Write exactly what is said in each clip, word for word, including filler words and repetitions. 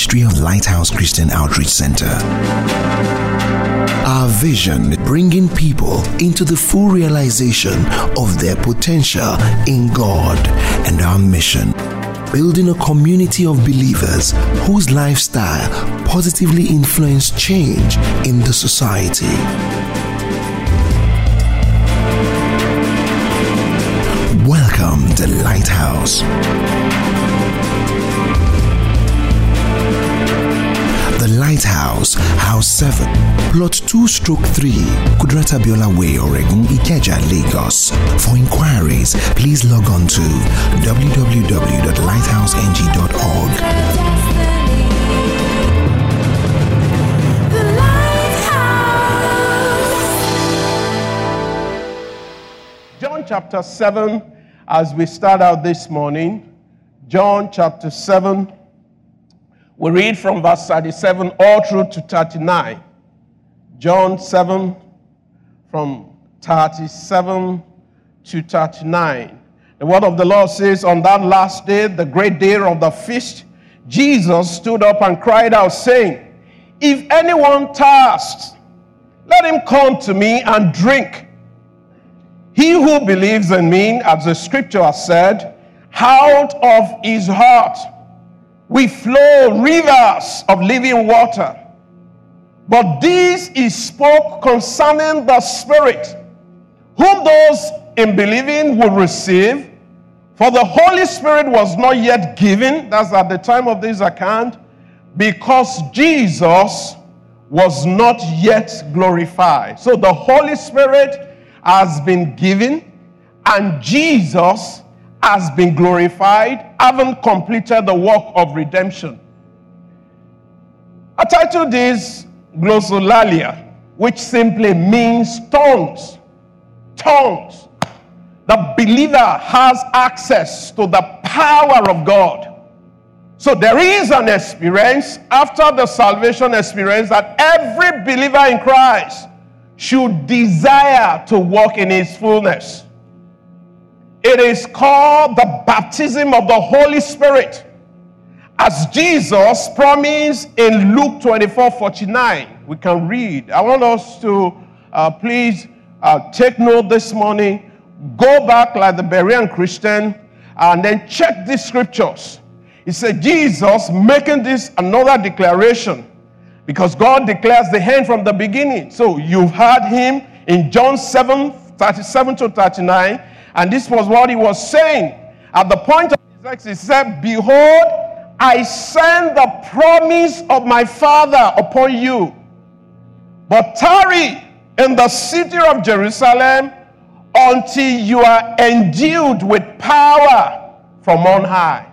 ministry of Lighthouse Christian Outreach Center. Our vision, bringing people into the full realization of their potential in God, and our mission, building a community of believers whose lifestyle positively influence change in the society. Welcome to Lighthouse. The Lighthouse, House seven, Plot two stroke three, Kudrata Biola Way, Oregon, Ikeja, Lagos. For inquiries, please log on to w w w dot lighthouse n g dot org. John chapter seven, as we start out this morning, John chapter seven, we read from verse thirty-seven all through to thirty-nine. John seven, from thirty-seven to thirty-nine. The word of the Lord says, on that last day, the great day of the feast, Jesus stood up and cried out, saying, if anyone thirsts, let him come to me and drink. He who believes in me, as the scripture has said, out of his heart will flow rivers of living water. But this is spoke concerning the Spirit, whom those in believing will receive. For the Holy Spirit was not yet given, that's at the time of this account, because Jesus was not yet glorified. So the Holy Spirit has been given, and Jesus has been glorified, having completed the work of redemption. I titled this Glossolalia, which simply means tongues. Tongues. The believer has access to the power of God. So there is an experience after the salvation experience that every believer in Christ should desire to walk in his fullness. It is called the baptism of the Holy Spirit, as Jesus promised in Luke twenty-four forty-nine. We can read. I want us to uh, please uh, take note this morning, go back like the Berean Christian, and then check these scriptures. He said, Jesus making this another declaration, because God declares the end from the beginning. So you've heard him in John seven thirty-seven to thirty-nine, and this was what he was saying. At the point of his text, he said, behold, I send the promise of my Father upon you, but tarry in the city of Jerusalem until you are endued with power from on high.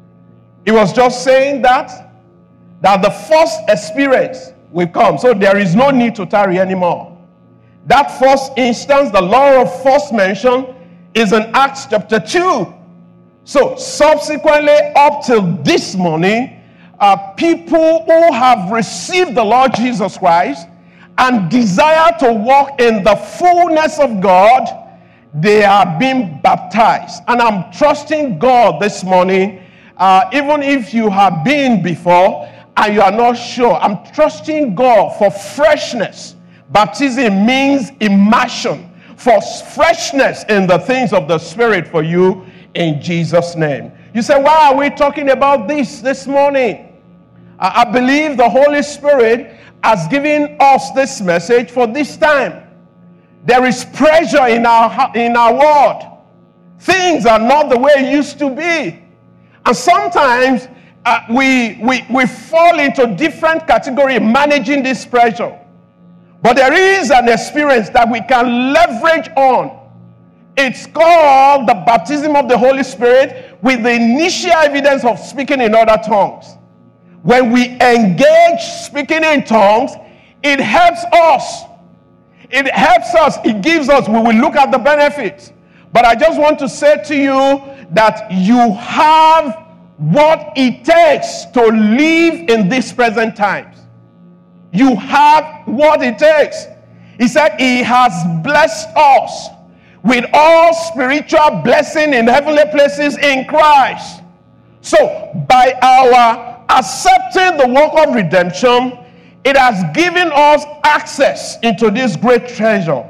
He was just saying that, that the first experience will come. So there is no need to tarry anymore. That first instance, the law of first mention, is in Acts chapter two. So subsequently, up till this morning, uh, people who have received the Lord Jesus Christ and desire to walk in the fullness of God, they are being baptized. And I'm trusting God this morning, uh, even if you have been before and you are not sure, I'm trusting God for freshness. Baptism means immersion, for freshness in the things of the Spirit for you in Jesus' name. You say, why are we talking about this this morning? I, I believe the Holy Spirit has given us this message for this time. There is pressure in our, in our world. Things are not the way it used to be. And sometimes uh, we, we, we fall into different categories managing this pressure. But there is an experience that we can leverage on. It's called the baptism of the Holy Spirit, with the initial evidence of speaking in other tongues. When we engage speaking in tongues, it helps us. It helps us. It gives us. We will look at the benefits. But I just want to say to you that you have what it takes to live in these present times. You have what it takes. He said he has blessed us with all spiritual blessing in heavenly places in Christ. So by our accepting the work of redemption, it has given us access into this great treasure.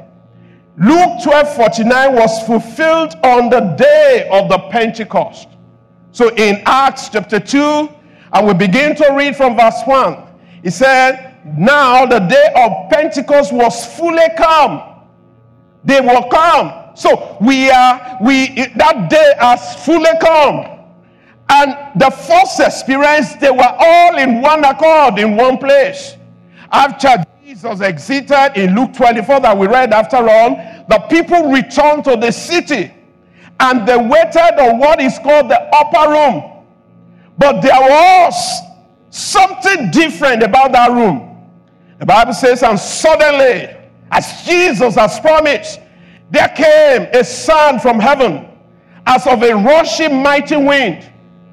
Luke twelve forty-nine was fulfilled on the day of the Pentecost. So in Acts chapter two, and we begin to read from verse one. It said, now the day of Pentecost was fully come. They were come. So we are, we that day has fully come. And the first experience, they were all in one accord, in one place. After Jesus exited in Luke twenty-four that we read after on, the people returned to the city and they waited on what is called the upper room. But there was something different about that room. The Bible says, and suddenly, as Jesus has promised, there came a sound from heaven as of a rushing mighty wind.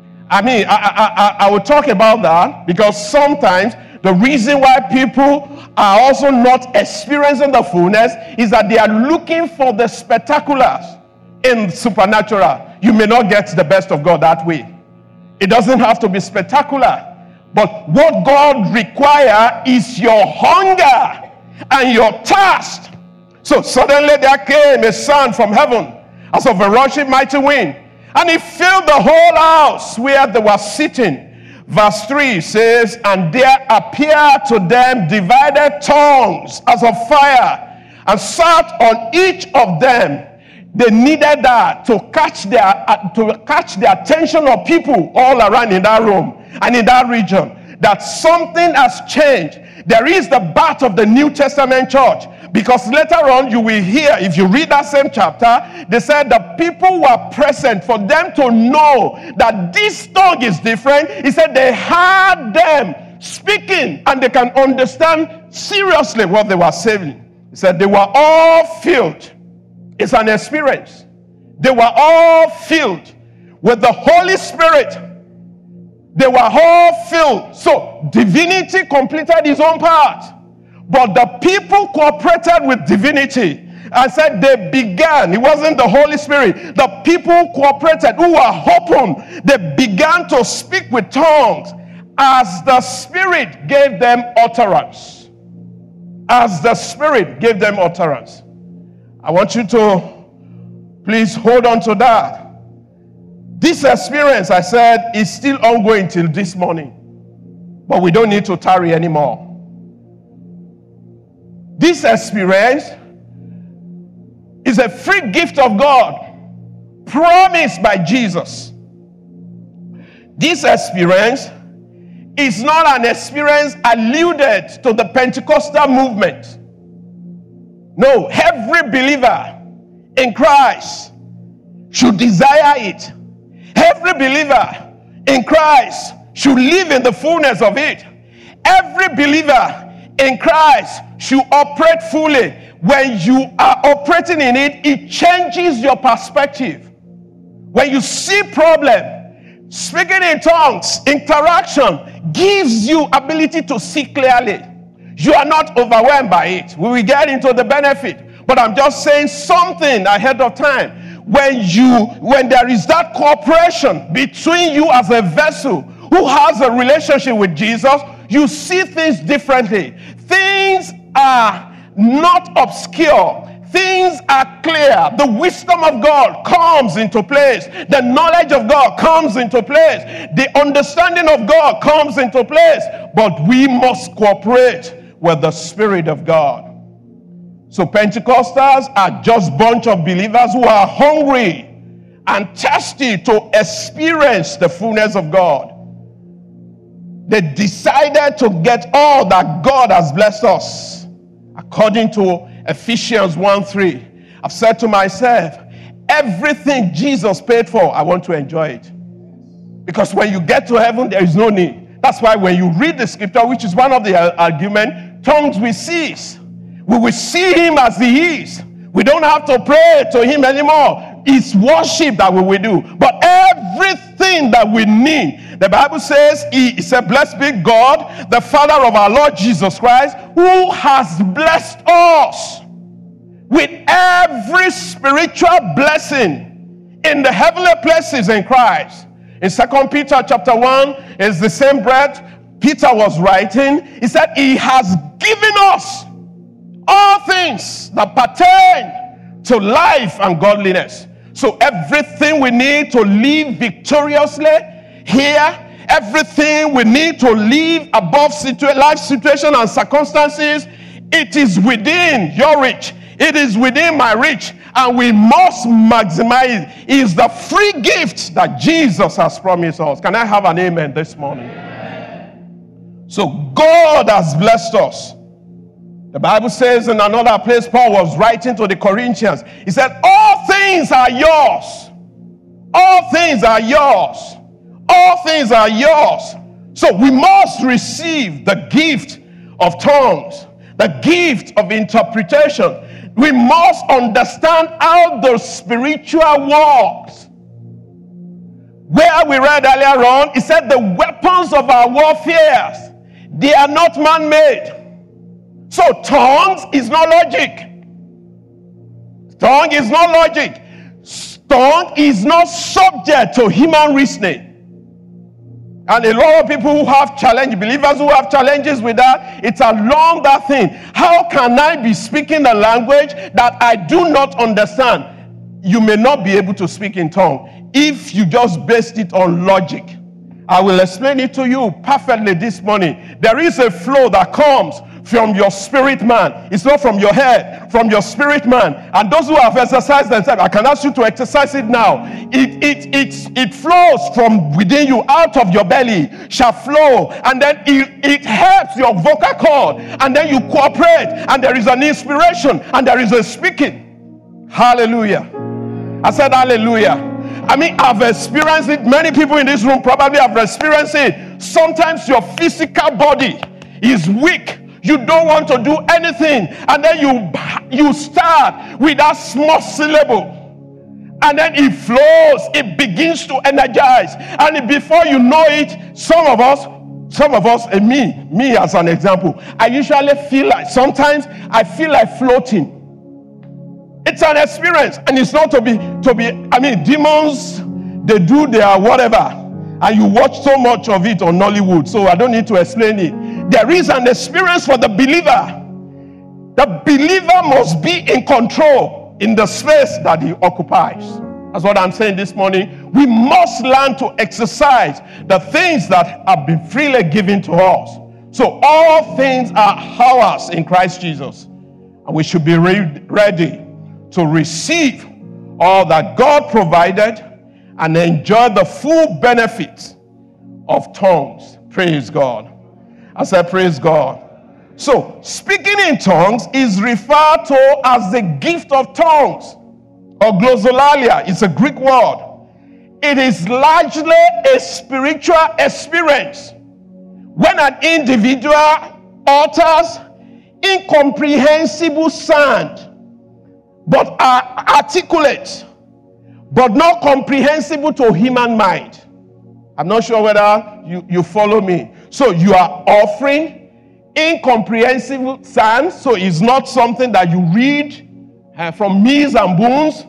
I mean, I, I, I, I will talk about that because sometimes the reason why people are also not experiencing the fullness is that they are looking for the spectaculars in supernatural. You may not get the best of God that way. It doesn't have to be spectacular. But what God requires is your hunger and your thirst. So suddenly there came a sound from heaven as of a rushing mighty wind, and it filled the whole house where they were sitting. Verse three says, and there appeared to them divided tongues as of fire, and sat on each of them. They needed that to catch their uh, to catch the attention of people all around in that room and in that region, that something has changed. There is the birth of the New Testament church. Because later on you will hear, if you read that same chapter, they said the people were present for them to know that this tongue is different. He said they heard them speaking and they can understand seriously what they were saying. He said they were all filled. It's an experience. They were all filled with the Holy Spirit. They were all filled. So divinity completed his own part. But the people cooperated with divinity and said they began. It wasn't the Holy Spirit. The people cooperated who were open. They began to speak with tongues as the Spirit gave them utterance. As the Spirit gave them utterance. I want you to please hold on to that. This experience, I said, is still ongoing till this morning. But we don't need to tarry anymore. This experience is a free gift of God, promised by Jesus. This experience is not an experience alluded to the Pentecostal movement. No, every believer in Christ should desire it. Every believer in Christ should live in the fullness of it. Every believer in Christ should operate fully. When you are operating in it, it changes your perspective. When you see problem, speaking in tongues, interaction gives you ability to see clearly. You are not overwhelmed by it. We will get into the benefit, but I'm just saying something ahead of time. When you, when there is that cooperation between you as a vessel who has a relationship with Jesus, you see things differently. Things are not obscure. Things are clear. The wisdom of God comes into place. The knowledge of God comes into place. The understanding of God comes into place. But we must cooperate with the Spirit of God. So Pentecostals are just a bunch of believers who are hungry and thirsty to experience the fullness of God. They decided to get all that God has blessed us. According to Ephesians one three, I've said to myself, everything Jesus paid for, I want to enjoy it. Because when you get to heaven, there is no need. That's why when you read the scripture, which is one of the arguments, tongues will cease. We will see him as he is. We don't have to pray to him anymore. It's worship that we will do. But everything that we need, the Bible says, he said, blessed be God, the Father of our Lord Jesus Christ, who has blessed us with every spiritual blessing in the heavenly places in Christ. In Second Peter chapter one, it's the same breath Peter was writing. He said, he has given us all things that pertain to life and godliness. So everything we need to live victoriously here, everything we need to live above situa- life situation and circumstances, it is within your reach. It is within my reach. And we must maximize it. It is the free gift that Jesus has promised us. Can I have an amen this morning? Amen. So God has blessed us. The Bible says in another place, Paul was writing to the Corinthians. He said, all things are yours. All things are yours. All things are yours. So we must receive the gift of tongues, the gift of interpretation. We must understand how the spiritual works. Where we read earlier on, it said the weapons of our warfare, they are not man-made. So tongues is not logic. Tongue is not logic. Tongue is not subject to human reasoning. And a lot of people who have challenges, believers who have challenges with that, it's along that thing. How can I be speaking a language that I do not understand? You may not be able to speak in tongue if you just based it on logic. I will explain it to you perfectly this morning. There is a flow that comes from your spirit man. It's not from your head, from your spirit man. And those who have exercised themselves, I can ask you to exercise it now. It it it it flows from within you, out of your belly shall flow, and then it, it helps your vocal cord, and then you cooperate, and there is an inspiration, and there is a speaking. Hallelujah. I said hallelujah. I mean, I've experienced it. Many people in this room probably have experienced it. Sometimes your physical body is weak. You don't want to do anything. And then you, you start with that small syllable. And then it flows. It begins to energize. And before you know it, some of us, some of us, and me, me as an example, I usually feel like, sometimes I feel like floating. It's an experience, and it's not to be, to be, I mean, demons, they do their whatever. And you watch so much of it on Nollywood, so I don't need to explain it. There is an experience for the believer. The believer must be in control in the space that he occupies. That's what I'm saying this morning. We must learn to exercise the things that have been freely given to us. So all things are ours in Christ Jesus. And we should be re- ready to receive all that God provided and enjoy the full benefits of tongues. Praise God. I said, praise God. So, speaking in tongues is referred to as the gift of tongues, or glossolalia. It's a Greek word. It is largely a spiritual experience when an individual utters incomprehensible sound, but are articulate, but not comprehensible to human mind. I'm not sure whether you, you follow me. So you are offering incomprehensible sounds, so it's not something that you read uh, from meals and boons.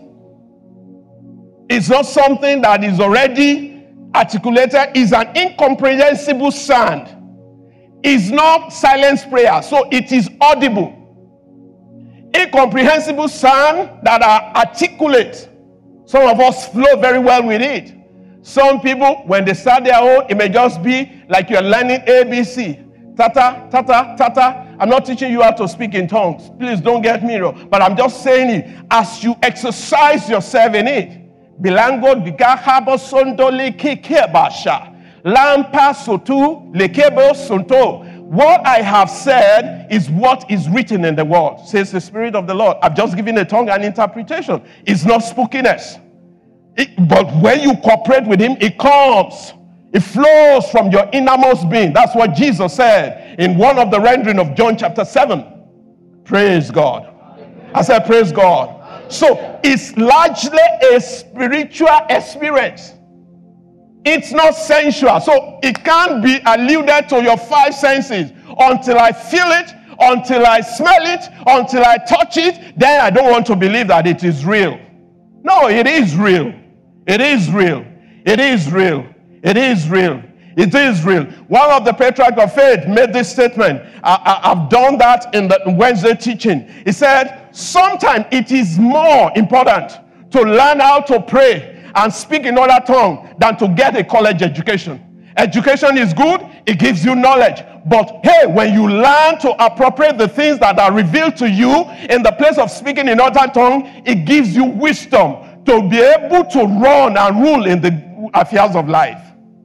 It's not something that is already articulated. It's an incomprehensible sound. It's not silence prayer, so it is audible. Incomprehensible sound that are articulate. Some of us flow very well with it. Some people, when they start their own, it may just be like you're learning A B C. Tata, tata, tata. I'm not teaching you how to speak in tongues. Please don't get me wrong. But I'm just saying it. As you exercise yourself in it. Bilango digahabo sondo lekebasha. Lampa sotu lekebo sonto. What I have said is what is written in the word, says the Spirit of the Lord. I've just given a tongue and interpretation. It's not spookiness. It, but when you cooperate with him, it comes. It flows from your innermost being. That's what Jesus said in one of the rendering of John chapter seven. Praise God. I said, praise God. So it's largely a spiritual experience. It's not sensual. So it can't be alluded to your five senses. Until I feel it, until I smell it, until I touch it, then I don't want to believe that it is real. No, it is real. It is real. It is real. It is real. It is real. One of the patriarchs of faith made this statement. I, I, I've done that in the Wednesday teaching. He said, sometimes it is more important to learn how to pray and speak in other tongue than to get a college education. Education is good. It gives you knowledge. But hey, when you learn to appropriate the things that are revealed to you in the place of speaking in other tongue, it gives you wisdom to be able to run and rule in the affairs of life.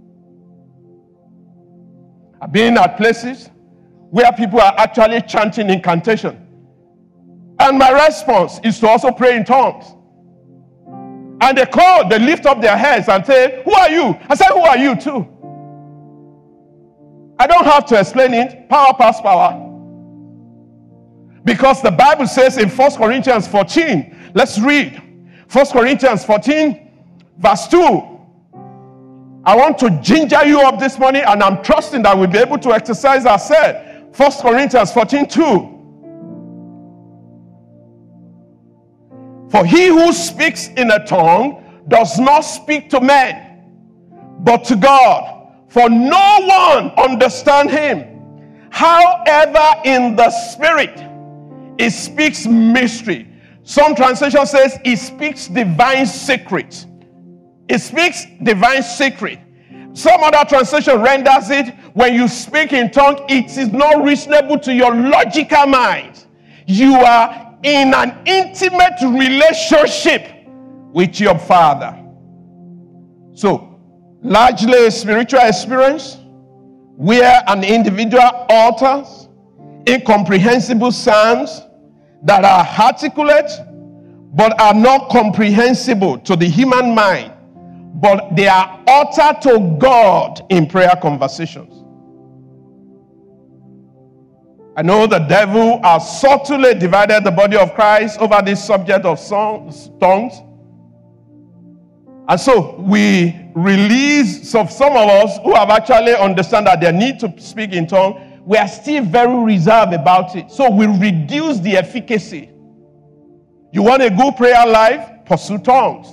I've been at places where people are actually chanting incantation. And my response is to also pray in tongues. And they call, they lift up their heads and say, who are you? I say, who are you too? I don't have to explain it. Power past power. Because the Bible says in First Corinthians fourteen, let's read. First Corinthians fourteen, verse two. I want to ginger you up this morning, and I'm trusting that we'll be able to exercise our said. First Corinthians fourteen, two. For he who speaks in a tongue does not speak to men, but to God. For no one understands him. However, in the spirit, he speaks mystery. Some translation says he speaks divine secret. It speaks divine secret. Some other translation renders it, when you speak in tongue, it is not reasonable to your logical mind. You are in an intimate relationship with your Father. So, largely a spiritual experience where an individual utters incomprehensible sounds that are articulate but are not comprehensible to the human mind, but they are uttered to God in prayer conversations. I know the devil has subtly divided the body of Christ over this subject of songs, tongues. And so we release, so some of us who have actually understand that they need to speak in tongues, we are still very reserved about it. So we reduce the efficacy. You want a good prayer life? Pursue tongues.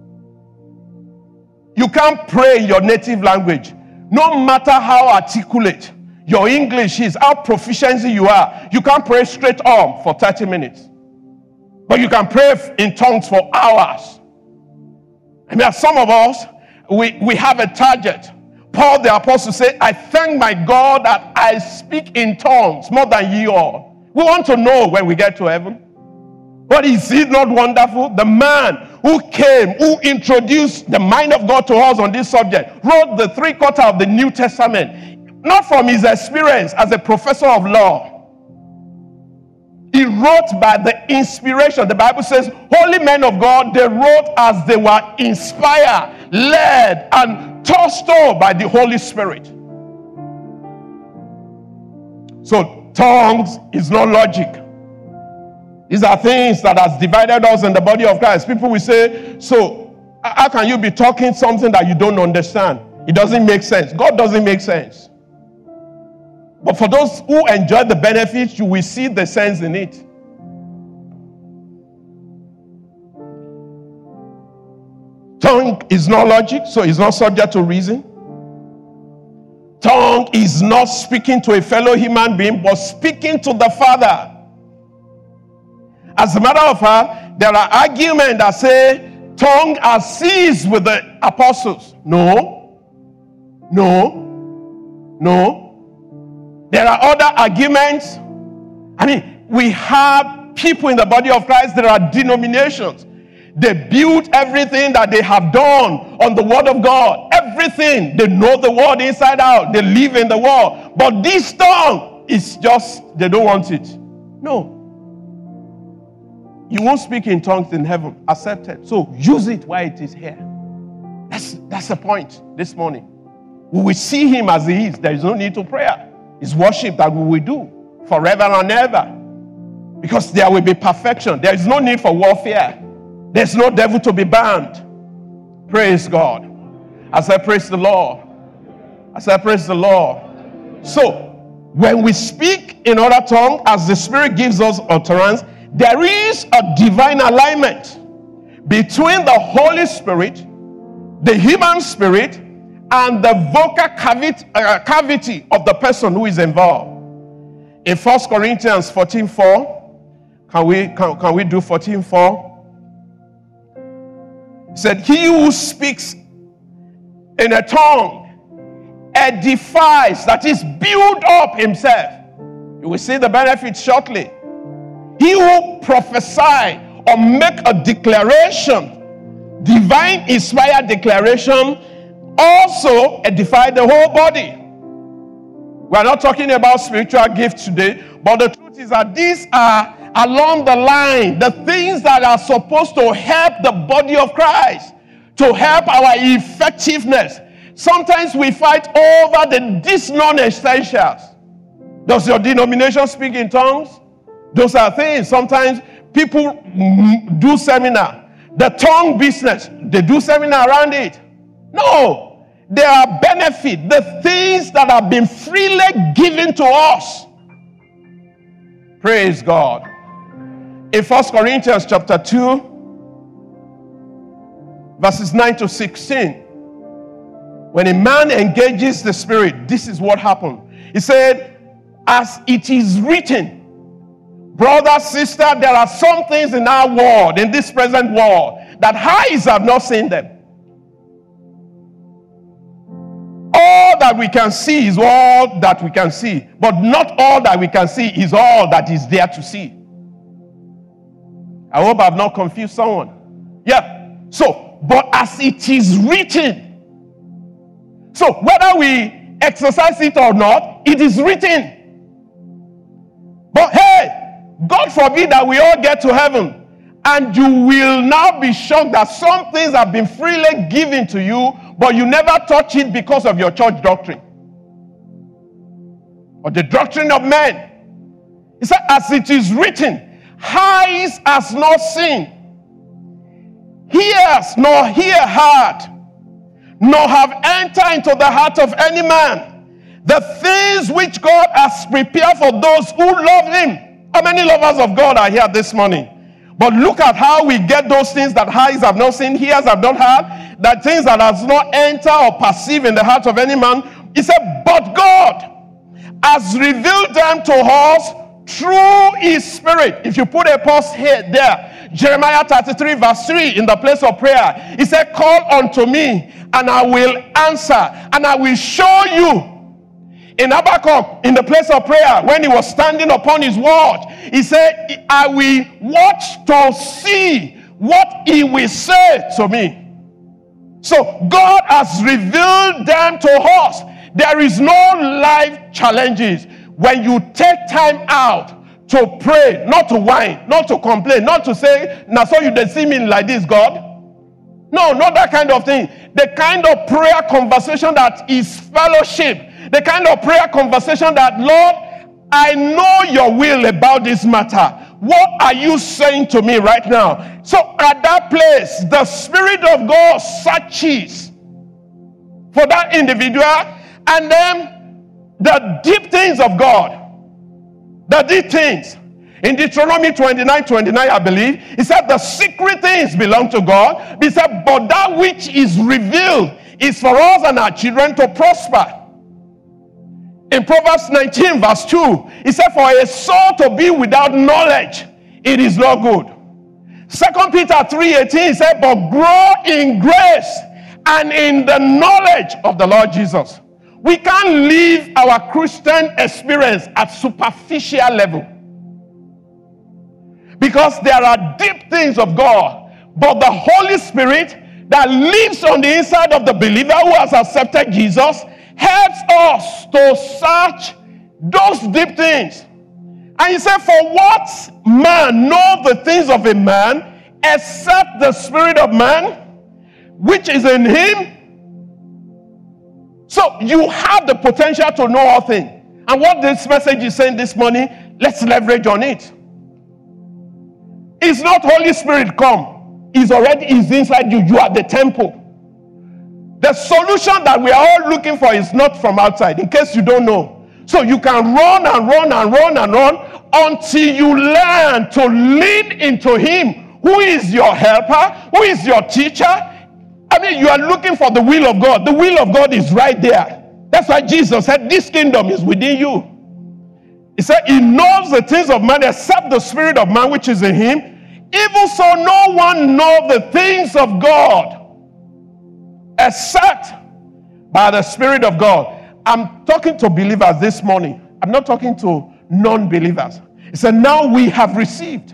You can't pray in your native language. No matter how articulate your English is, how proficiency you are, you can't pray straight on for thirty minutes. But you can pray in tongues for hours. I mean, some of us, we, we have a target. Paul the apostle said, I thank my God that I speak in tongues more than ye all. We want to know when we get to heaven. But is it not wonderful? The man who came, who introduced the mind of God to us on this subject, wrote the three quarter of the New Testament, not from his experience as a professor of law. He wrote by the inspiration. The Bible says, holy men of God, they wrote as they were inspired, led, and tossed on by the Holy Spirit. So, tongues is not logic. These are things that has divided us in the body of Christ. People will say, so, how can you be talking something that you don't understand? It doesn't make sense. God doesn't make sense. But for those who enjoy the benefits, you will see the sense in it. Tongue is not logic, so it's not subject to reason. Tongue is not speaking to a fellow human being, but speaking to the Father. As a matter of fact, there are arguments that say tongue has ceased with the apostles. No. No. No. There are other arguments. I mean, we have people in the body of Christ. There are denominations. They build everything that they have done on the word of God. Everything. They know the word inside out. They live in the word. But this tongue is just, they don't want it. No. You won't speak in tongues in heaven. Accept it. So use it while it is here. That's, that's the point this morning. We will see him as he is. There is no need to prayer. It's worship that we will do forever and ever. Because there will be perfection. There is no need for warfare. There's no devil to be bound. Praise God. As I praise the Lord. As I praise the Lord. So, when we speak in other tongue, as the Spirit gives us utterance, there is a divine alignment between the Holy Spirit, the human spirit, and the vocal cavity, uh, cavity of the person who is involved. In First Corinthians fourteen four, can we, can, can we do fourteen four? It said, he who speaks in a tongue edifies, that is, build up himself. You will see the benefits shortly. He who prophesies or make a declaration, divine inspired declaration, also edify the whole body. We are not talking about spiritual gifts today, but the truth is that these are along the line, the things that are supposed to help the body of Christ, to help our effectiveness. Sometimes we fight over the these non-essentials. Does your denomination speak in tongues? Those are things. Sometimes people do seminar. The tongue business, they do seminar around it. No. There are benefits, the things that have been freely given to us. Praise God. In First Corinthians chapter two, verses nine to sixteen, when a man engages the Spirit, this is what happened. He said, as it is written, brother, sister, there are some things in our world, in this present world, that eyes have not seen them. All that we can see is all that we can see. But not all that we can see is all that is there to see. I hope I've not confused someone. Yeah. So, but as it is written. So, whether we exercise it or not, it is written. But hey, God forbid that we all get to heaven. And you will now be shocked that some things have been freely given to you, but you never touch it because of your church doctrine or the doctrine of men. He said, as it is written, eyes has not seen, ears nor hear heard, nor have entered into the heart of any man the things which God has prepared for those who love him. How many lovers of God are here this morning? But look at how we get those things that eyes have not seen, ears have not heard, that things that has not entered or perceived in the heart of any man. He said, but God has revealed them to us through his Spirit. If you put a pause here, there, Jeremiah thirty-three verse three, in the place of prayer, he said, call unto me and I will answer and I will show you. In Habakkuk, in the place of prayer, when he was standing upon his watch, he said, I will watch to see what he will say to me. So God has revealed them to us. There is no life challenges when you take time out to pray, not to whine, not to complain, not to say, now so you don't see me like this, God. No, not that kind of thing. The kind of prayer conversation that is fellowship. The kind of prayer conversation that, Lord, I know your will about this matter. What are you saying to me right now? So at that place, the Spirit of God searches for that individual, and then the deep things of God, the deep things. In Deuteronomy twenty-nine twenty-nine, I believe, he said the secret things belong to God. He said, but that which is revealed is for us and our children to prosper. In Proverbs nineteen verse two, he said, for a soul to be without knowledge, it is not good. Second Peter three eighteen, he said, but grow in grace and in the knowledge of the Lord Jesus. We can't live our Christian experience at superficial level, because there are deep things of God. But the Holy Spirit that lives on the inside of the believer who has accepted Jesus helps us to search those deep things. And he said, for what man knows the things of a man except the spirit of man which is in him? So you have the potential to know all things. And what this message is saying this morning, let's leverage on it. It's not Holy Spirit come. It's already is inside you. You are the temple. The solution that we are all looking for is not from outside, in case you don't know. So you can run and run and run and run until you learn to lean into him, who is your helper, who is your teacher. I I mean, you are looking for the will of God. The will of God is right there. That's why Jesus said, this kingdom is within you. He said, he knows the things of man except the spirit of man which is in him. Even so, no one knows the things of God except by the Spirit of God. I'm talking to believers this morning. I'm not talking to non-believers. He said, now we have received.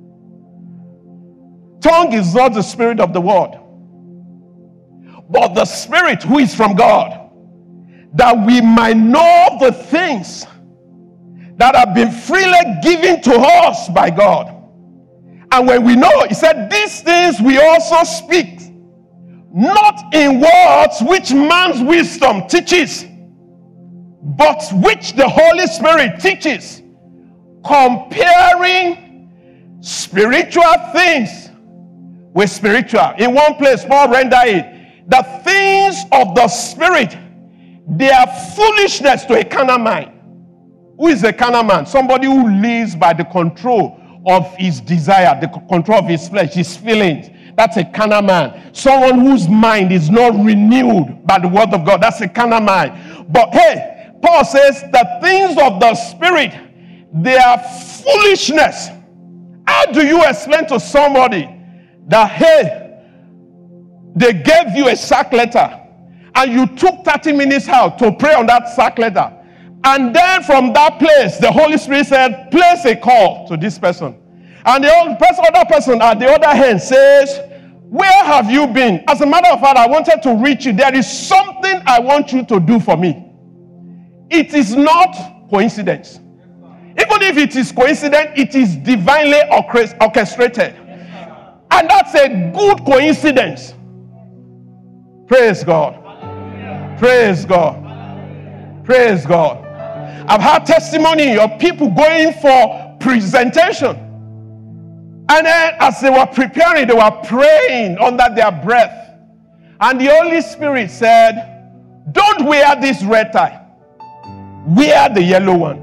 Tongue is not the spirit of the world, but the Spirit who is from God, that we might know the things that have been freely given to us by God. And when we know, he said, these things we also speak, not in words which man's wisdom teaches, but which the Holy Spirit teaches, comparing spiritual things with spiritual. In one place, Paul rendered it, the things of the Spirit, they are foolishness to a carnal mind. Who is a carnal man? Somebody who lives by the control of his desire, the control of his flesh, his feelings. That's a carnal man. Someone whose mind is not renewed by the word of God. That's a carnal mind. But hey, Paul says the things of the Spirit, they are foolishness. How do you explain to somebody that, hey, they gave you a sack letter and you took thirty minutes out to pray on that sack letter, and then from that place, the Holy Spirit said, place a call to this person. And the other person at the other hand says, where have you been? As a matter of fact, I wanted to reach you. There is something I want you to do for me. It is not coincidence. Even if it is coincidence, it is divinely orchestrated. And that's a good coincidence. Praise God. Praise God. Praise God. I've had testimony of people going for presentation. And then as they were preparing, they were praying under their breath. And the Holy Spirit said, don't wear this red tie. Wear the yellow one.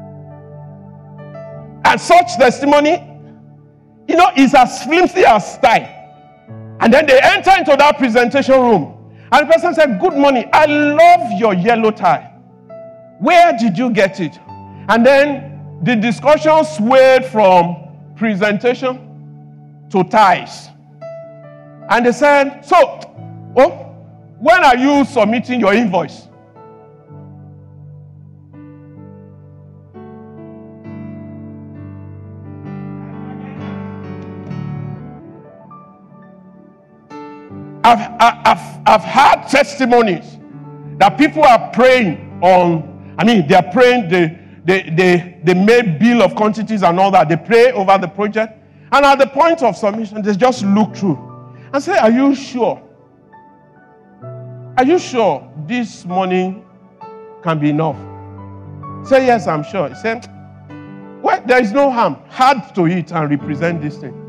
And such testimony, you know, is as flimsy as tie. And then they enter into that presentation room. And the person said, good morning, I love your yellow tie. Where did you get it? And then the discussion swayed from presentation to ties. And they said, so, oh, when are you submitting your invoice? I've, I've, I've had testimonies that people are praying on, I mean, they're praying, they, they, they, they made bill of quantities and all that. They pray over the project. And at the point of submission, they just look through and say, are you sure? Are you sure this money can be enough? Say, yes, I'm sure. He said, well, there is no harm. Add to it and represent this thing.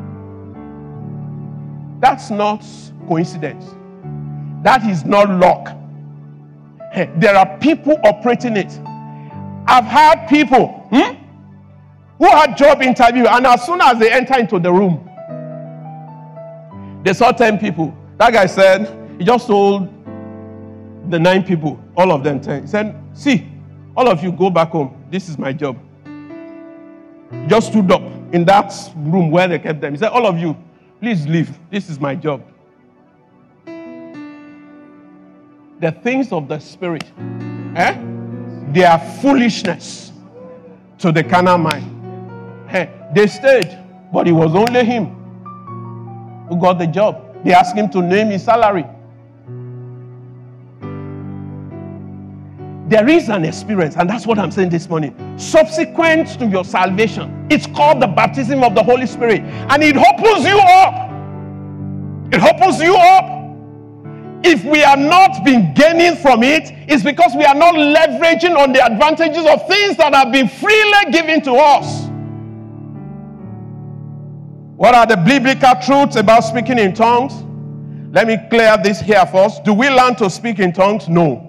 That's not coincidence. That is not luck. Hey, there are people operating it. I've had people hmm, who had job interview, and as soon as they enter into the room, they saw ten people. That guy said, he just told the nine people, all of them ten. He said, see, all of you go back home. This is my job. He just stood up in that room where they kept them. He said, all of you, please leave. This is my job. The things of the Spirit, eh? They are foolishness to the carnal mind. Eh? They stayed, but it was only him who got the job. They asked him to name his salary. There is an experience, and that's what I'm saying this morning. Subsequent to your salvation, it's called the baptism of the Holy Spirit, and it opens you up. It opens you up. If we are not been gaining from it, it's because we are not leveraging on the advantages of things that have been freely given to us. What are the biblical truths about speaking in tongues? Let me clear this here first. Do we learn to speak in tongues? No.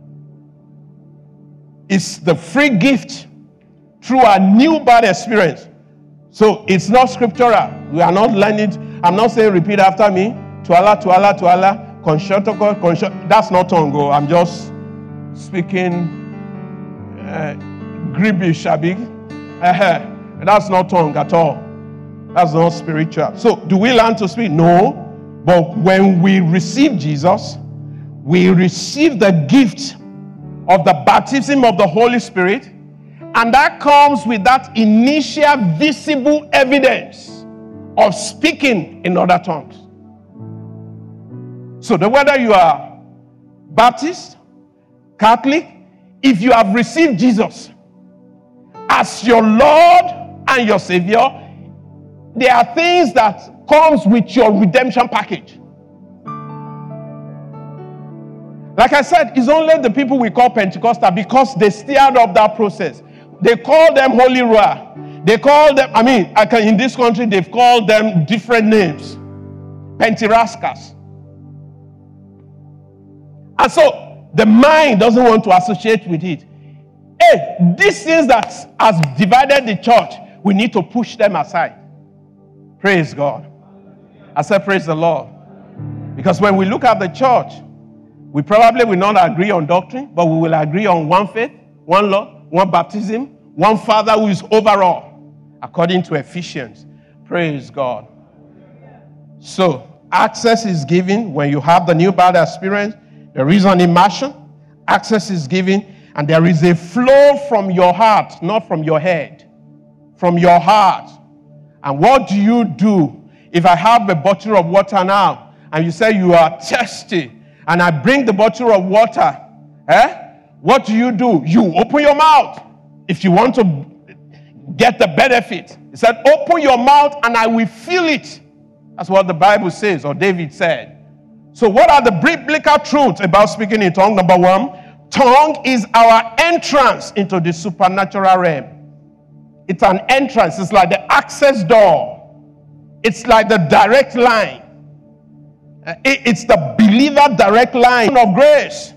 It's the free gift through a new bad experience. So it's not scriptural. We are not learning. I'm not saying repeat after me. Tuala, tuala, tuala, concerto, concerto. That's not tongue. I'm just speaking uh, Gribish, Abi. Uh, that's not tongue at all. That's not spiritual. So, do we learn to speak? No. But when we receive Jesus, we receive the gift of the baptism of the Holy Spirit, and that comes with that initial visible evidence of speaking in other tongues. So that whether you are Baptist, Catholic, if you have received Jesus as your Lord and your Savior, there are things that comes with your redemption package. Like I said, it's only the people we call Pentecostal because they stirred up that process. They call them Holy Roar. They call them, I mean, I can, in this country, they've called them different names. Pentirascas. And so, the mind doesn't want to associate with it. Hey, these things that has divided the church, we need to push them aside. Praise God. I said, praise the Lord. Because when we look at the church, we probably will not agree on doctrine, but we will agree on one faith, one Lord, one baptism, one Father who is over all, according to Ephesians. Praise God. So, access is given when you have the new birth experience. There is an immersion. Access is given, and there is a flow from your heart, not from your head. From your heart. And what do you do if I have a bottle of water now, and you say you are thirsty, and I bring the bottle of water, eh? What do you do? You open your mouth if you want to get the benefit. He said, open your mouth and I will fill it. That's what the Bible says, or David said. So what are the biblical truths about speaking in tongue? Number one, tongue is our entrance into the supernatural realm. It's an entrance. It's like the access door. It's like the direct line. It's the believer direct line of grace.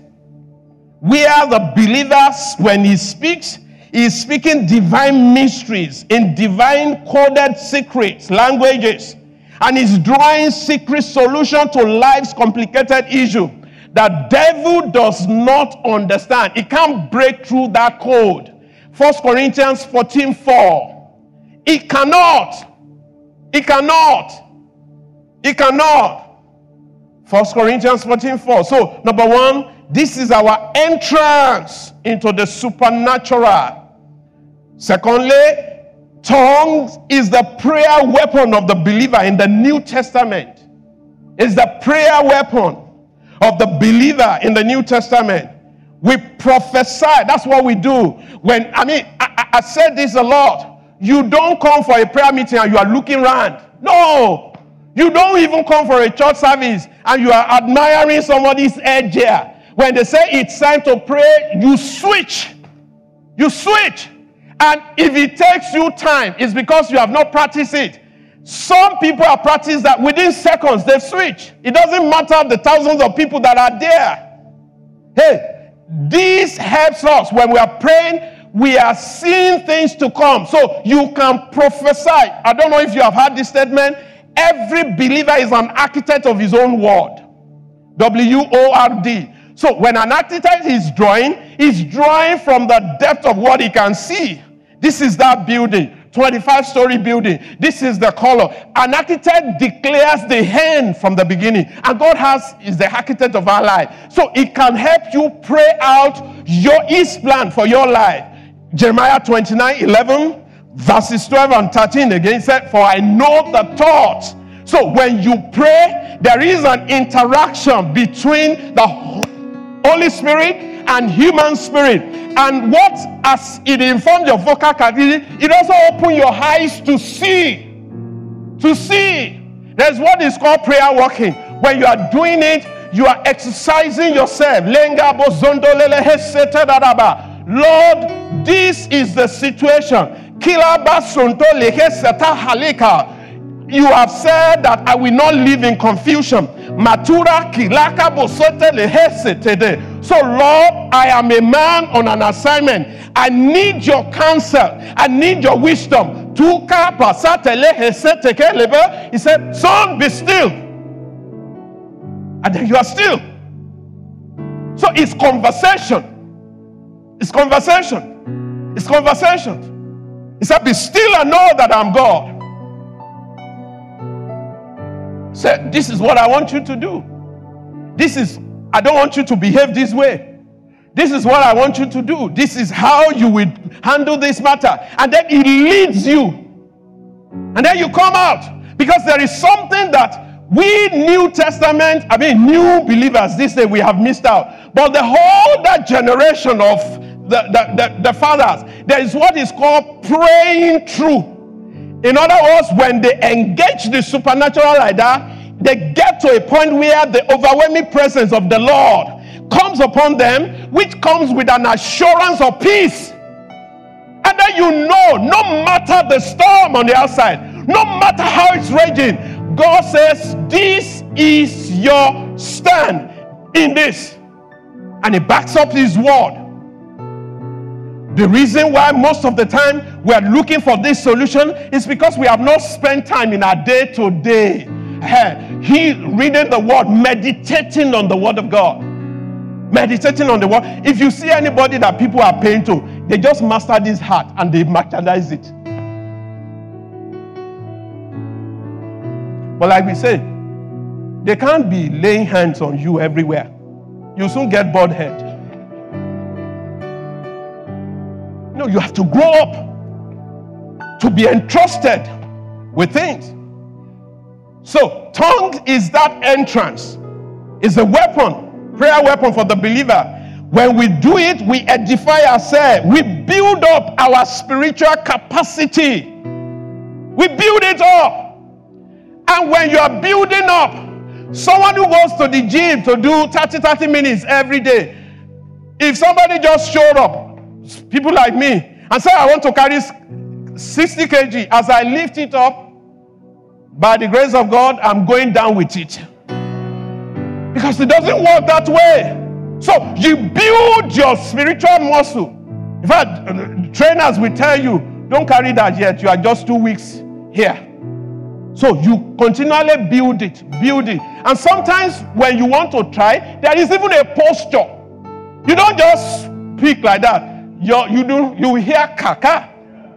Where the believers, when he speaks, he is speaking divine mysteries in divine coded secrets, languages. And he's drawing secret solution to life's complicated issue that devil does not understand. He can't break through that code. First Corinthians fourteen four. He cannot. He cannot. He cannot. First Corinthians fourteen four. So, number one, this is our entrance into the supernatural. Secondly, tongues is the prayer weapon of the believer in the New Testament. It's the prayer weapon of the believer in the New Testament. We prophesy. That's what we do. When I mean, I, I said this a lot. You don't come for a prayer meeting and you are looking around. No. You don't even come for a church service and you are admiring somebody's edge here. When they say it's time to pray, you switch. You switch. And if it takes you time, it's because you have not practiced it. Some people have practiced that within seconds, they switch. It doesn't matter the thousands of people that are there. Hey, this helps us when we are praying. We are seeing things to come. So you can prophesy. I don't know if you have heard this statement. Every believer is an architect of his own word. W O R D. So when an architect is drawing, he's drawing from the depth of what he can see. This is that building, twenty-five story building. This is the color. An architect declares the end from the beginning. And God has is the architect of our life. So it can help you pray out your his plan for your life. Jeremiah twenty-nine eleven, verses twelve and thirteen again said, for I know the thoughts. So when you pray, there is an interaction between the Holy Spirit and human spirit. And what, as it informs your vocal capacity, it also opens your eyes to see. To see. There's what is called prayer walking. When you are doing it, you are exercising yourself. Lord, this is the situation. You have said that I will not live in confusion. Matura kilaka bosote lehese tede. So Lord, I am a man on an assignment. I need your counsel. I need your wisdom. Tuka pasate lehese teke lebe. He said, son, be still. And then you are still. So it's conversation. It's conversation. It's conversation. He said, be still and know that I'm God. He said, this is what I want you to do. This is, I don't want you to behave this way. This is what I want you to do. This is how you will handle this matter. And then it leads you. And then you come out. Because there is something that we New Testament, I mean new believers this day, we have missed out. But the whole that generation of the, the, the, the fathers, there is what is called praying through. In other words, when they engage the supernatural like that, they get to a point where the overwhelming presence of the Lord comes upon them, which comes with an assurance of peace. And then you know, no matter the storm on the outside, no matter how it's raging, God says, this is your stand in this. And he backs up his word. The reason why most of the time we are looking for this solution is because we have not spent time in our day-to-day. He reading the word, meditating on the word of God. Meditating on the word. If you see anybody that people are paying to, they just master this heart and they merchandise it. But like we say, they can't be laying hands on you everywhere. You soon get bored head. No, you have to grow up to be entrusted with things. So, tongue is that entrance. It's a weapon, prayer weapon for the believer. When we do it, we edify ourselves. We build up our spiritual capacity. We build it up. And when you are building up, someone who goes to the gym to do thirty, thirty minutes every day, if somebody just showed up, people like me, and say, I want to carry sixty kilograms, as I lift it up, by the grace of God, I'm going down with it. Because it doesn't work that way. So you build your spiritual muscle. In fact, trainers will tell you, don't carry that yet. You are just two weeks here. So you continually build it, build it. And sometimes when you want to try, there is even a posture. You don't just speak like that. You're, you do. You will hear kaka.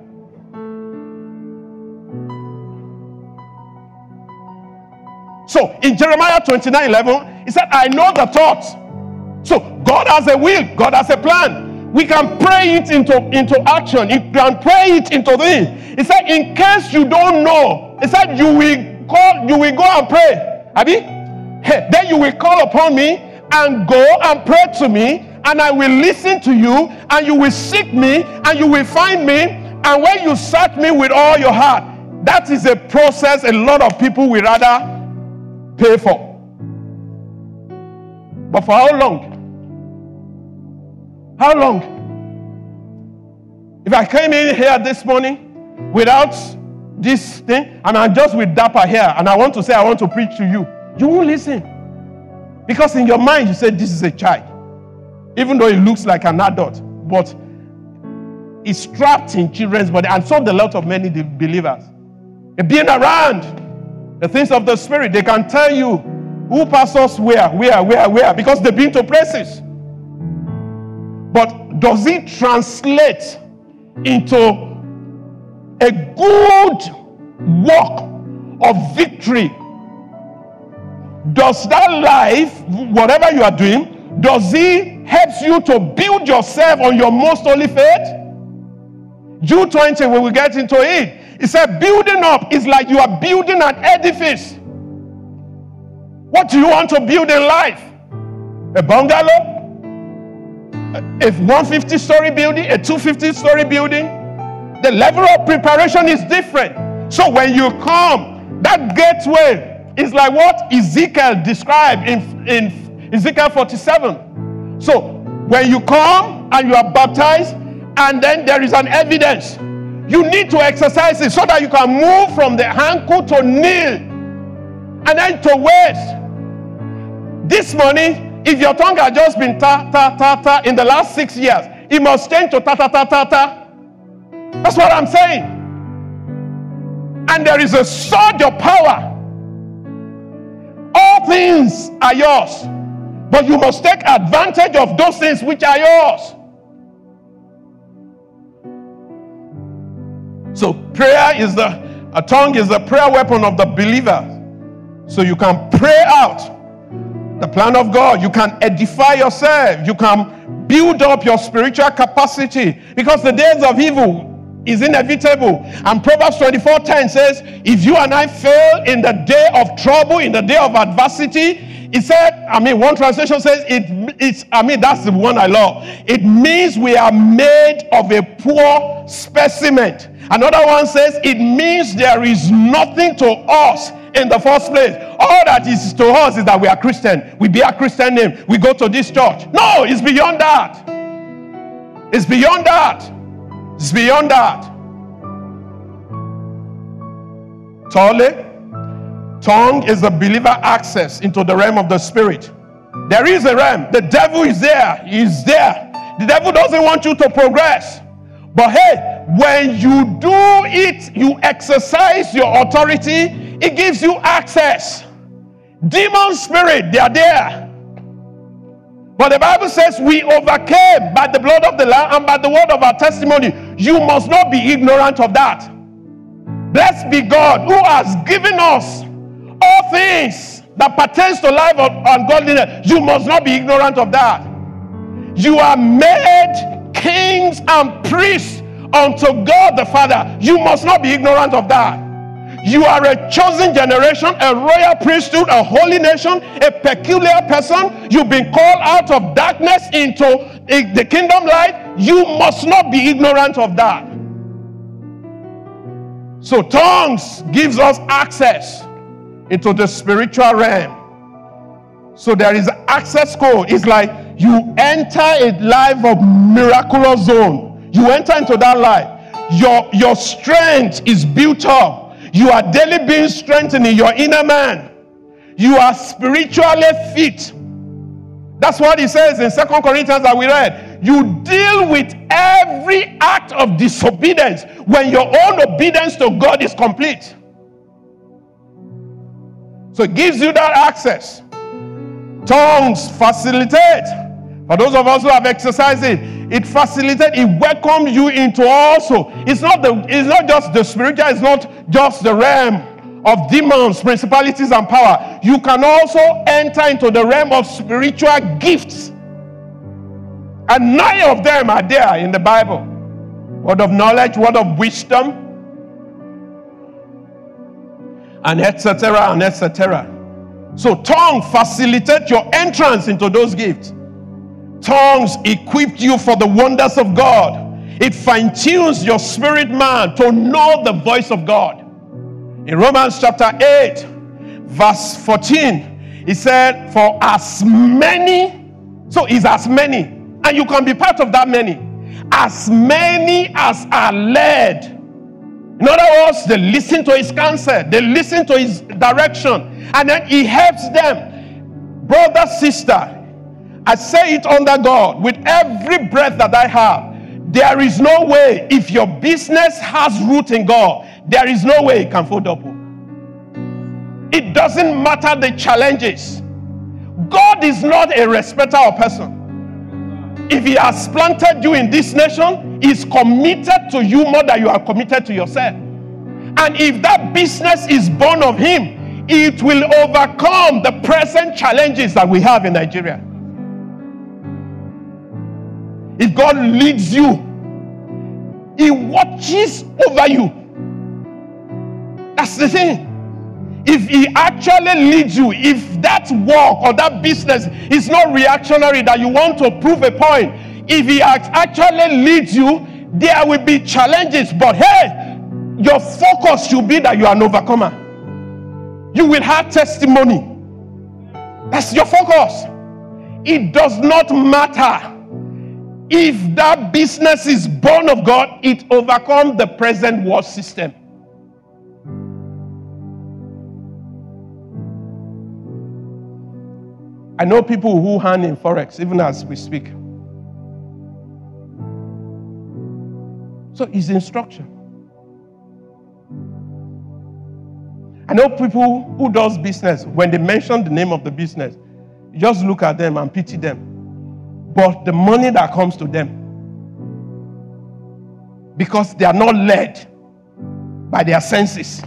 So in Jeremiah twenty-nine eleven, he said, I know the thoughts. So God has a will. God has a plan. We can pray it into, into action. You can pray it into this. He said, in case you don't know, he said, you will call, you will go and pray. Abi? Hey, then you will call upon me and go and pray to me, and I will listen to you, and you will seek me, and you will find me, and when you search me with all your heart. That is a process a lot of people will rather pay for. But for how long? How long? If I came in here this morning without this thing, and I'm just with Dapper here, and I want to say I want to preach to you, you won't listen. Because in your mind you say this is a child. Even though it looks like an adult, but it's trapped in children's body, and so the lot of many believers. They're being around the things of the Spirit. They can tell you who pastors where, where, where, where, because they've been to places. But does it translate into a good walk of victory? Does that life, whatever you are doing, does it help you to build yourself on your most holy faith? Jude twenty, when we get into it, it said building up is like you are building an edifice. What do you want to build in life? A bungalow? A one hundred fifty story building? A two hundred fifty story building? The level of preparation is different. So when you come, that gateway is like what Ezekiel described in, in Ezekiel forty-seven. So when you come and you are baptized, and then there is an evidence, you need to exercise it so that you can move from the ankle to knee and then to waist. This morning, if your tongue has just been ta ta ta ta in the last six years, it must change to ta ta ta ta ta. That's what I'm saying. And there is a surge of power. All All things are yours, but you must take advantage of those things which are yours. So prayer is the, a tongue is the prayer weapon of the believer. So you can pray out the plan of God. You can edify yourself. You can build up your spiritual capacity, because the days of evil is inevitable. And Proverbs twenty-four ten says, if you and I fail in the day of trouble, in the day of adversity, it said, I mean, one translation says, it, it's, I mean, that's the one I love. It means we are made of a poor specimen. Another one says, it means there is nothing to us in the first place. All that is to us is that we are Christian. We bear a Christian name. We go to this church. No, it's beyond that. It's beyond that. It's beyond that. Thirdly, tongue is the believer access into the realm of the spirit. There is a realm. The devil is there. He is there. The devil doesn't want you to progress. But hey, when you do it, you exercise your authority, it gives you access. Demon spirit, they are there. But the Bible says we overcame by the blood of the Lamb and by the word of our testimony. You must not be ignorant of that. Blessed be God who has given us all things that pertains to life and godliness. You must not be ignorant of that. You are made kings and priests unto God the Father. You must not be ignorant of that. You are a chosen generation, a royal priesthood, a holy nation, a peculiar person. You've been called out of darkness into the kingdom light. You must not be ignorant of that. So tongues gives us access into the spiritual realm. So there is an access code. It's like you enter a life of miraculous zone. You enter into that life. Your, your strength is built up. You are daily being strengthened in your inner man. You are spiritually fit. That's what he says in Second Corinthians that we read. You deal with every act of disobedience when your own obedience to God is complete. So it gives you that access. Tongues facilitate. For those of us who have exercised it, it facilitates, it welcomes you into also. It's not the, it's not just the spiritual, it's not just the realm of demons, principalities, and power. You can also enter into the realm of spiritual gifts. And nine of them are there in the Bible. Word of knowledge, word of wisdom, and et cetera, and et cetera. So tongue facilitates your entrance into those gifts. Tongues equip you for the wonders of God. It fine-tunes your spirit man to know the voice of God. In Romans chapter eight, verse fourteen, he said, for as many, so it's as many, and you can be part of that many, as many as are led. In other words, they listen to his counsel, they listen to his direction, and then he helps them. Brother, sister, I say it under God, with every breath that I have, there is no way, if your business has root in God, there is no way it can fold up. It doesn't matter the challenges. God is not a respecter of person. If he has planted you in this nation, he's committed to you more than you are committed to yourself. And if that business is born of him, it will overcome the present challenges that we have in Nigeria. If God leads you, he watches over you. That's the thing. If he actually leads you, if that work or that business is not reactionary, that you want to prove a point, if he actually leads you, there will be challenges. But hey, your focus should be that you are an overcomer. You will have testimony. That's your focus. It does not matter. If that business is born of God, it overcomes the present world system. I know people who hand in Forex, even as we speak. So it's instruction. I know people who does business, when they mention the name of the business, you just look at them and pity them. But the money that comes to them, because they are not led by their senses.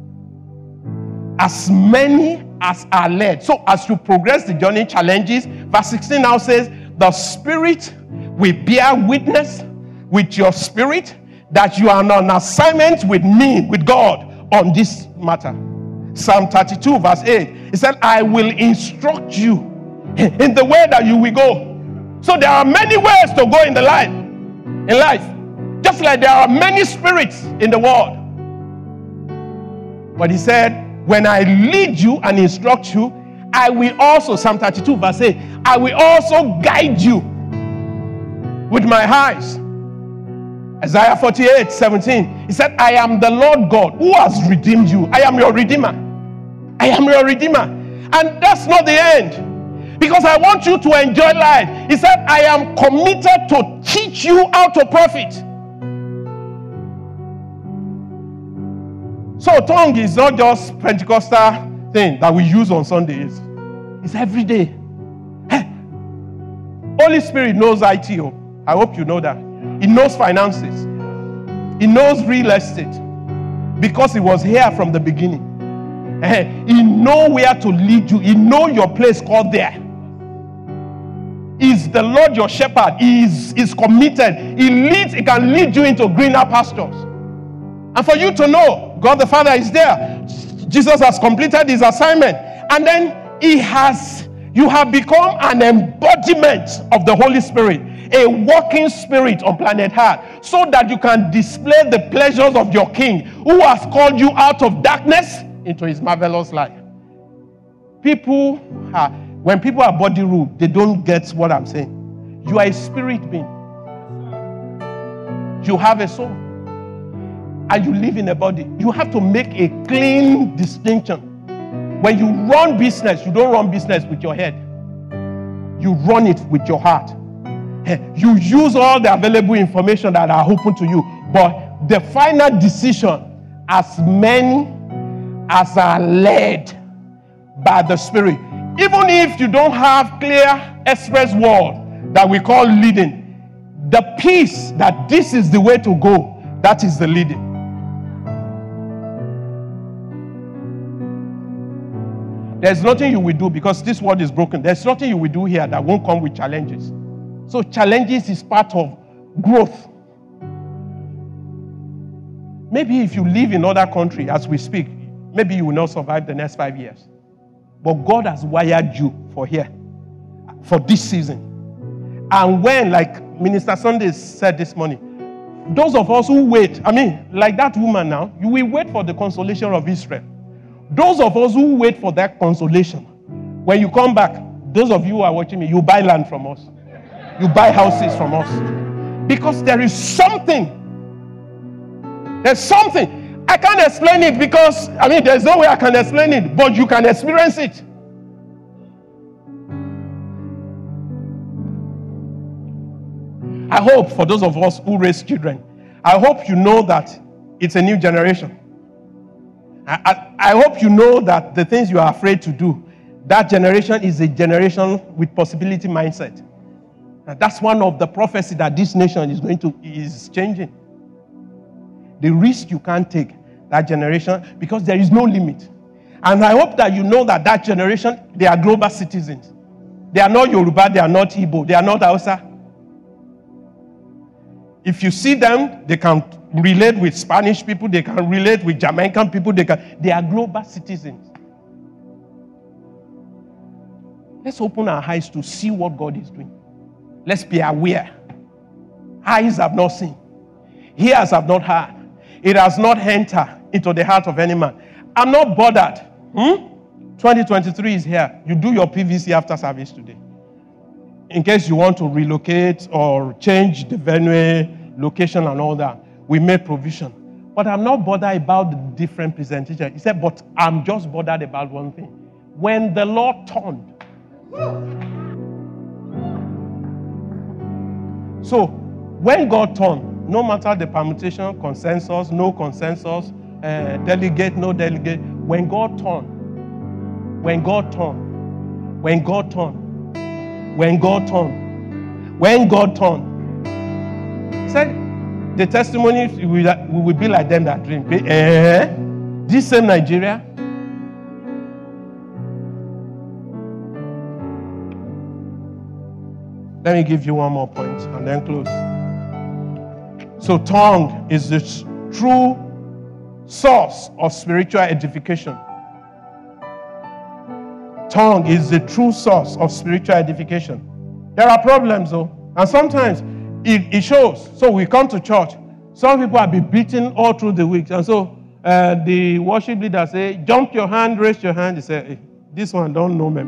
As many as are led. So as you progress the journey, challenges, verse sixteen now says, the Spirit will bear witness with your spirit that you are on assignment with me, with God, on this matter. Psalm thirty-two verse eight, it said, I will instruct you in the way that you will go. So there are many ways to go in the life, in life. Just like there are many spirits in the world. But he said, when I lead you and instruct you, I will also, Psalm thirty-two verse eight, I will also guide you with my eyes. Isaiah forty-eight seventeen, he said, I am the Lord God who has redeemed you. I am your redeemer. I am your redeemer. And that's not the end. Because I want you to enjoy life. He said, I am committed to teach you how to profit. So tongue is not just Pentecostal thing that we use on Sundays. It's every day. Hey. Holy Spirit knows I T. I hope you know that. He knows finances. He knows real estate. Because he was here from the beginning. He knows where to lead you. He knows your place called there. He's the Lord your shepherd. He is, is committed. He leads. He can lead you into greener pastures. And for you to know, God the Father is there. Jesus has completed his assignment. And then he has, you have become an embodiment of the Holy Spirit, a walking spirit on planet Earth, so that you can display the pleasures of your King, who has called you out of darkness into his marvelous light. People are, when people are body ruled, they don't get what I'm saying. You are a spirit being. You have a soul. And you live in a body. You have to make a clean distinction. When you run business, you don't run business with your head. You run it with your heart. You use all the available information that are open to you. But the final decision, as many as are led by the Spirit, even if you don't have clear express word that we call leading, the peace that this is the way to go, that is the leading. There's nothing you will do, because this world is broken. There's nothing you will do here that won't come with challenges. So challenges is part of growth. Maybe if you live in another country as we speak, maybe you will not survive the next five years. But God has wired you for here, for this season. And when, like Minister Sunday said this morning, those of us who wait, I mean, like that woman now, you will wait for the consolation of Israel. Those of us who wait for that consolation, when you come back, those of you who are watching me, you buy land from us. You buy houses from us. Because there is something. There's something. I can't explain it because, I mean, there's no way I can explain it, but you can experience it. I hope for those of us who raise children, I hope you know that it's a new generation. I, I, I hope you know that the things you are afraid to do, that generation is a generation with possibility mindset. And that's one of the prophecy that this nation is going to, is changing. The risk you can't take, that generation, because there is no limit. And I hope that you know that that generation, they are global citizens. They are not Yoruba, they are not Igbo, they are not Hausa. If you see them, they can relate with Spanish people, they can relate with Jamaican people, they can, they are global citizens. Let's open our eyes to see what God is doing. Let's be aware. Eyes have not seen, ears have not heard, it has not entered into the heart of any man. I'm not bothered. Hmm? twenty twenty-three is here. You do your P V C after service today. In case you want to relocate or change the venue, location and all that, we made provision. But I'm not bothered about the different presentation. He said, but I'm just bothered about one thing. When the Lord turned. So, when God turned, no matter the permutation, consensus, no consensus, uh, delegate, no delegate, when God turned, when God turned, when God turned, when God turned, when God turned, he said, the testimony we will be like them that dream. Eh? This same Nigeria. Let me give you one more point and then close. So tongue is the true source of spiritual edification. Tongue is the true source of spiritual edification. There are problems though, and sometimes it, it shows. So we come to church. Some people have been beaten all through the week, and so uh, the worship leader say, "Jump your hand, raise your hand." He say, hey, "This one don't know me."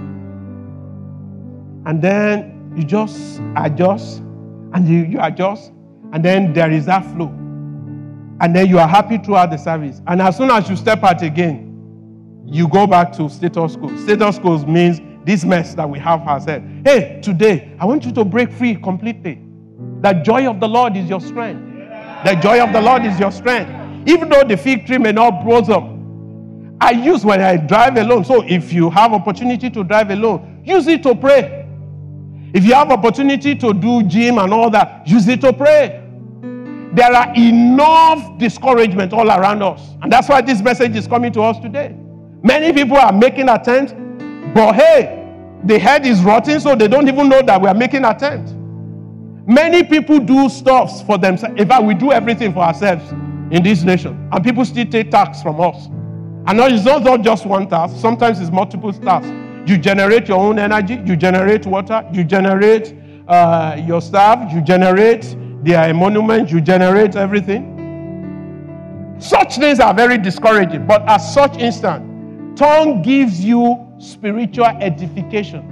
And then you just adjust, and you, you adjust, and then there is that flow. And then you are happy throughout the service. And as soon as you step out again, you go back to status quo. Status quo means this mess that we have ourselves. Hey, today, I want you to break free completely. The joy of the Lord is your strength. The joy of the Lord is your strength. Even though the fig tree may not blossom, I use when I drive alone. So if you have opportunity to drive alone, use it to pray. If you have opportunity to do gym and all that, use it to pray. There are enough discouragement all around us. And that's why this message is coming to us today. Many people are making attempts, but hey, the head is rotting, so they don't even know that we are making attempts. Many people do stuff for themselves. In fact, we do everything for ourselves in this nation. And people still take tax from us. And it's not just one task. Sometimes it's multiple tasks. You generate your own energy. You generate water. You generate uh, your staff. You generate their monument. You generate everything. Such things are very discouraging. But at such instant, tongue gives you spiritual edification.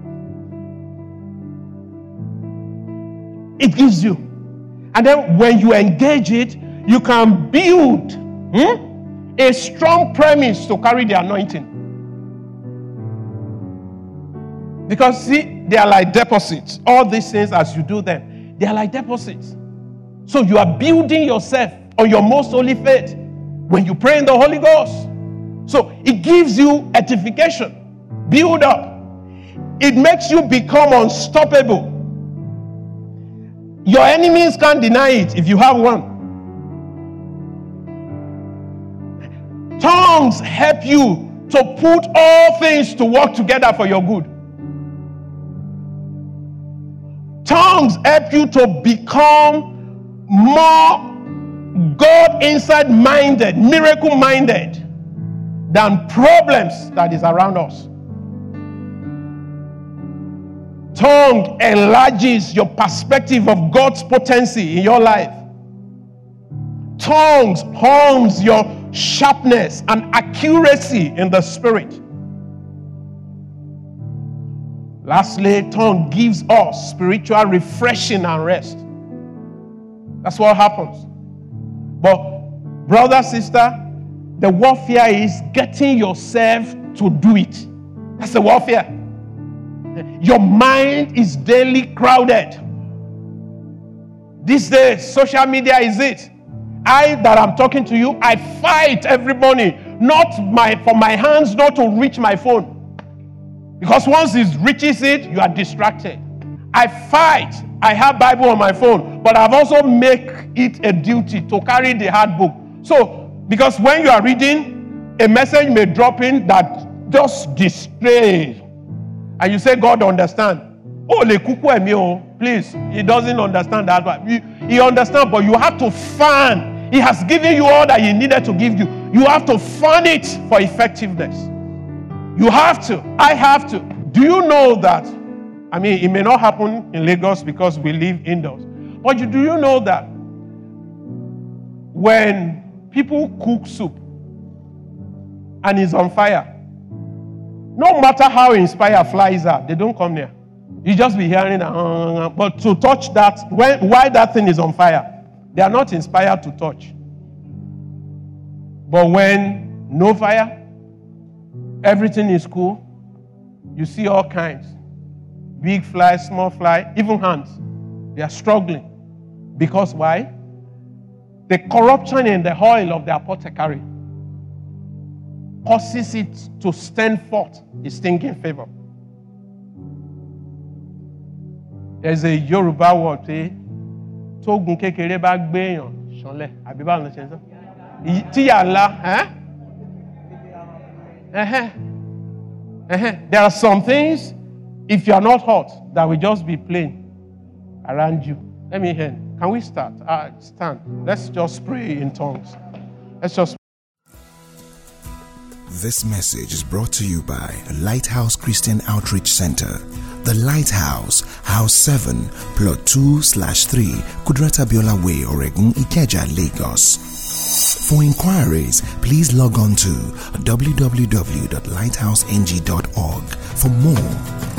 It gives you. And then when you engage it, you can build hmm, a strong premise to carry the anointing. Because see, they are like deposits. All these things, as you do them, they are like deposits. So you are building yourself on your most holy faith when you pray in the Holy Ghost. So it gives you edification, build up. It makes you become unstoppable. Your enemies can't deny it if you have one. Tongues help you to put all things to work together for your good. Tongues help you to become more God inside minded, miracle minded than problems that is around us. Tongue enlarges your perspective of God's potency in your life. Tongues hones your sharpness and accuracy in the spirit. Lastly, tongue gives us spiritual refreshing and rest. That's what happens. But brother, sister, the warfare is getting yourself to do it. That's the warfare. Your mind is daily crowded. These days, social media is it. I that I'm talking to you, I fight every morning, not my for my hands not to reach my phone. Because once it reaches it, you are distracted. I fight. I have Bible on my phone, but I've also made it a duty to carry the hard book. So, because when you are reading, a message may drop in that just displays. And you say, God understand. Oh, le kuku emi o, please. He doesn't understand that one. He, he understands, but you have to fan. He has given you all that he needed to give you. You have to fan it for effectiveness. You have to. I have to. Do you know that? I mean, it may not happen in Lagos because we live indoors. But you, do you know that when people cook soup and it's on fire, no matter how inspired flies are, they don't come near. You just be hearing that. Uh, but to touch that, when, while that thing is on fire, they are not inspired to touch. But when no fire, everything is cool, you see all kinds. Big fly, small fly, even ants. They are struggling. Because why? The corruption in the oil of the apothecary. causes it to stand forth is thinking favor. There's a Yoruba word, eh? Togun kekere ba gbeyan shanle. Abi ba lo se so. Ti ya nla, eh? Uh-huh. Uh-huh. There are some things, if you are not hot, that will just be plain around you. Let me hear. Can we start? Uh, stand. Let's just pray in tongues. Let's just. This message is brought to you by Lighthouse Christian Outreach Center. The Lighthouse, House seven, Plot two slash three, Kudrata Biola Way, Oregun, Ikeja, Lagos. For inquiries, please log on to w w w dot lighthouse n g dot org for more.